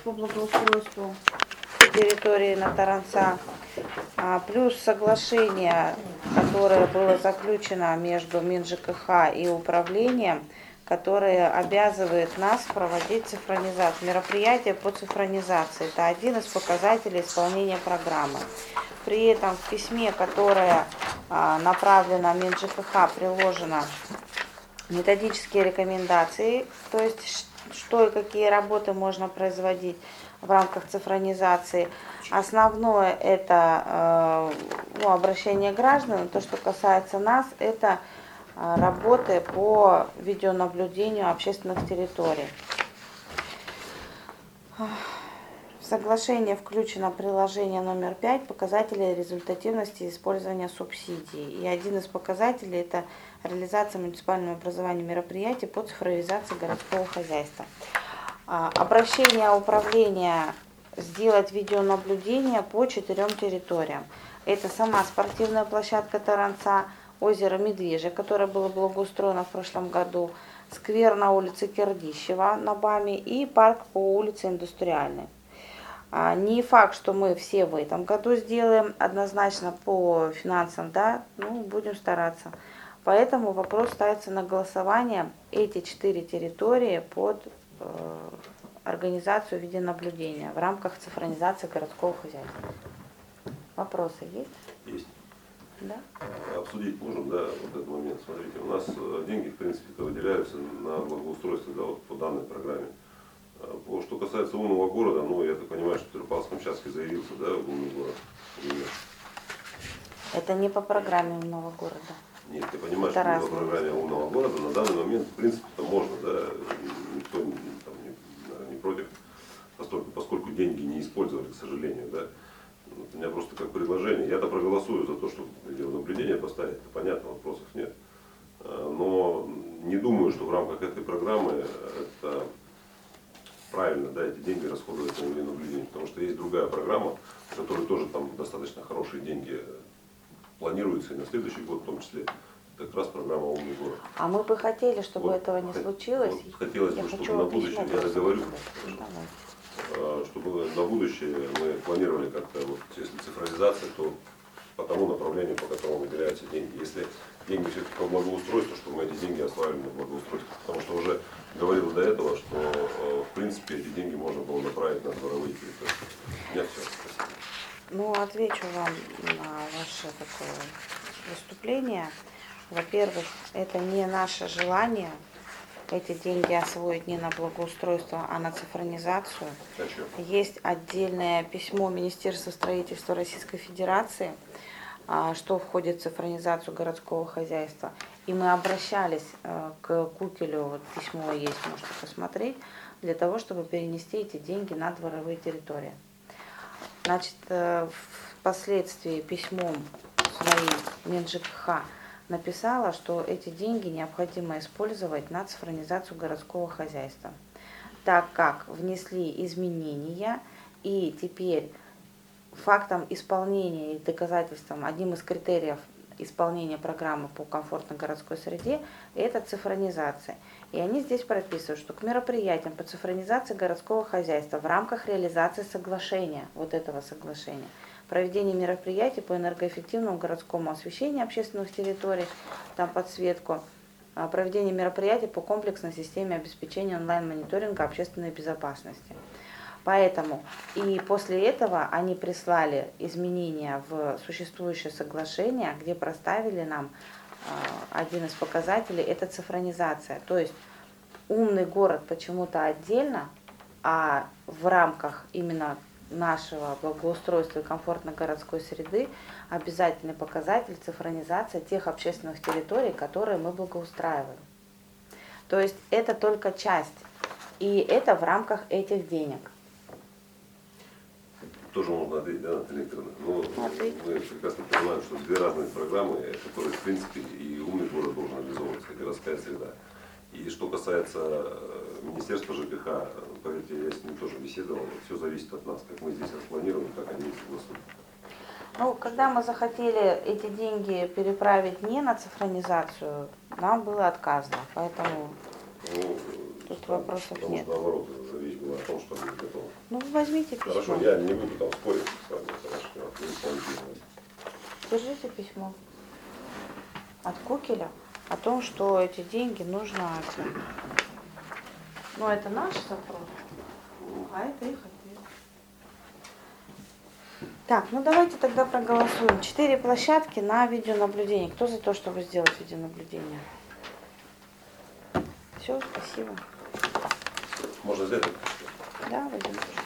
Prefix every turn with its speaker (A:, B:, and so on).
A: по благоустройству территории на Таранца, плюс соглашение, которое было заключено между МинЖКХ и управлением, которое обязывает нас проводить цифронизацию, мероприятия по цифронизации. Это один из показателей исполнения программы. При этом в письме, которое направлено МинЖКХ, приложено методические рекомендации, то есть что и какие работы можно производить в рамках цифронизации. Основное это обращение граждан. То, что касается нас, это работы по видеонаблюдению общественных территорий. В соглашение включено приложение номер 5 «Показатели результативности использования субсидий». И один из показателей – это реализация муниципального образования мероприятий по цифровизации городского хозяйства. Обращение управления сделать видеонаблюдение по 4 территориям. Это сама спортивная площадка Таранца, озеро Медвежье, которое было благоустроено в прошлом году, сквер на улице Кирдищева на БАМе и парк по улице Индустриальной. Не факт, что мы все в этом году сделаем, однозначно по финансам, да, будем стараться. Поэтому вопрос ставится на голосование эти 4 территории под организацию видеонаблюдения в рамках цифронизации городского хозяйства. Вопросы есть?
B: Есть.
A: Да?
B: Обсудить можем, да, вот этот момент. Смотрите, у нас деньги, в принципе, выделяются на благоустройство, да, вот по данной программе. Что касается умного города, я так понимаю, что Петропавловск-Камчатский заявился, да, в умный город.
A: Это не по программе умного города.
B: Нет, ты понимаешь, что по программе умного города на данный момент, в принципе, это можно, да, никто там, не против, поскольку деньги не использовали, к сожалению, да. У меня просто как предложение. Я-то проголосую за то, чтобы видеонаблюдение поставить, это понятно, вопросов нет. Но не думаю, что в рамках этой программы это правильно, да, эти деньги расходовать на видеонаблюдение, потому что есть другая программа, в которой тоже там достаточно хорошие деньги планируются и на следующий год в том числе. Это как раз программа «Умный город».
A: А мы бы хотели, чтобы этого не случилось.
B: Хотелось бы, чтобы на будущее, я договорю, чтобы на будущее мы планировали как-то, вот, если цифровизация, то по тому направлению, по которому выделяются деньги. Если деньги все-таки по благоустройству, чтобы мы эти деньги осваивали на благоустройство. Потому что уже говорил до этого, что в принципе эти деньги можно было направить на дворовые территории. У меня все. Спасибо.
A: Отвечу вам на ваше такое выступление. Во-первых, это не наше желание эти деньги освоить не на благоустройство, а на цифронизацию. Есть отдельное письмо Министерства строительства Российской Федерации, что входит в цифронизацию городского хозяйства. И мы обращались к Кукелю, вот письмо есть, можете посмотреть, для того, чтобы перенести эти деньги на дворовые территории. Значит, впоследствии письмом своим МинЖКХ написала, что эти деньги необходимо использовать на цифронизацию городского хозяйства, так как внесли изменения, и теперь фактом исполнения и доказательством, одним из критериев исполнения программы по комфортной городской среде – это цифронизация. И они здесь прописывают, что к мероприятиям по цифронизации городского хозяйства в рамках реализации соглашения, вот этого соглашения, проведение мероприятий по энергоэффективному городскому освещению общественных территорий, там подсветку, проведение мероприятий по комплексной системе обеспечения онлайн-мониторинга общественной безопасности. Поэтому и после этого они прислали изменения в существующее соглашение, где проставили нам один из показателей – это цифронизация. То есть умный город почему-то отдельно, а в рамках именно нашего благоустройства и комфортной городской среды обязательный показатель цифронизация тех общественных территорий, которые мы благоустраиваем. То есть это только часть, и это в рамках этих денег.
B: Тоже можно ответить, да, Наталья Викторовна? Мы прекрасно понимаем, что две разные программы, которые, в принципе, и умный город должен реализовываться, и городская среда. И что касается Министерства ЖКХ, поверьте, я с ним тоже беседовал, все зависит от нас, как мы здесь распланируем, как они согласуют.
A: Когда мы захотели эти деньги переправить не на цифронизацию, нам было отказано, поэтому тут вопросов нет.
B: Потому что наоборот, вещь была думаю о том, что они готовы.
A: Ну, возьмите письмо.
B: Хорошо, я не буду там спорить с вами, это ваше дело. Вы исполнительное.
A: Держите письмо от Кукеля о том, что эти деньги нужно... Ну, это наш запрос, а это их ответ. Так, ну давайте тогда проголосуем. 4 площадки на видеонаблюдение. Кто за то, чтобы сделать видеонаблюдение? Все, спасибо.
B: Можно сделать?
A: Да, Вадим?